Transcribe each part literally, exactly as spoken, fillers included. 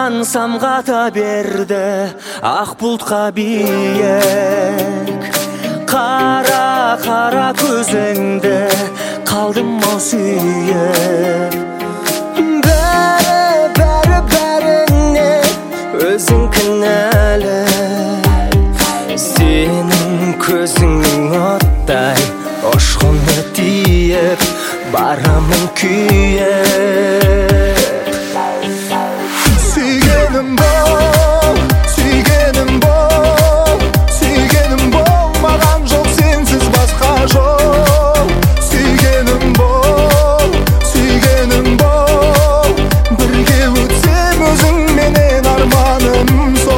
маған самғата берді ақ бұлтқа биік. Қара қара көзіңді қалдым ау сүйіп. Бәрі бәрі бәріне өзің кінәлі. Сенің көзіңнің оттай ұшқыны тиіп барамын күйіп. Сүйгенім бол, сүйгенім бол, сүйгенім бол, маған жоқ сенсіз басқа жол. Сүйгенім бол, сүйгенім бол, бірге өтсем өзіңменен арманым сол.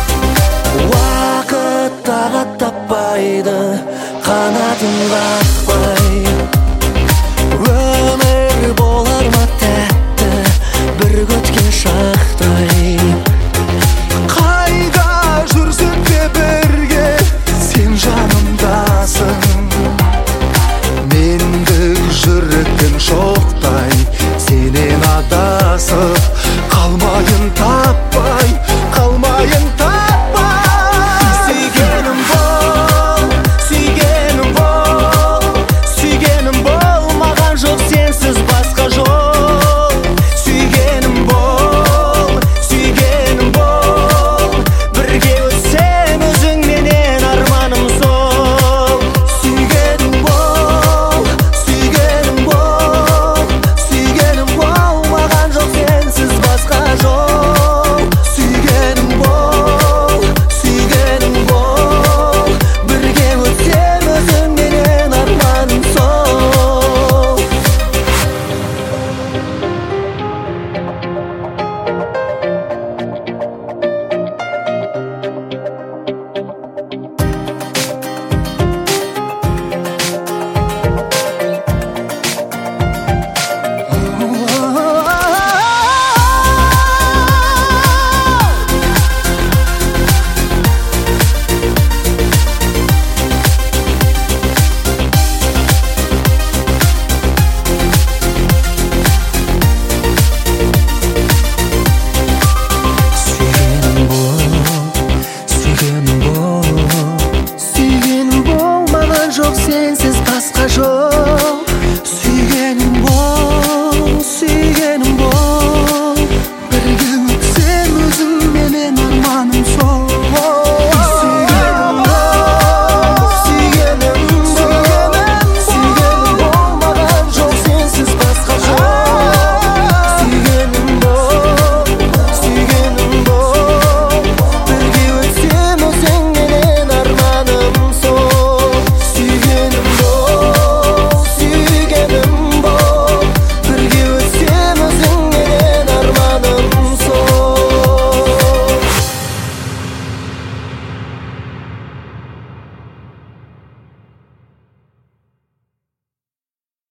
Таппайды қанатын қақпайды.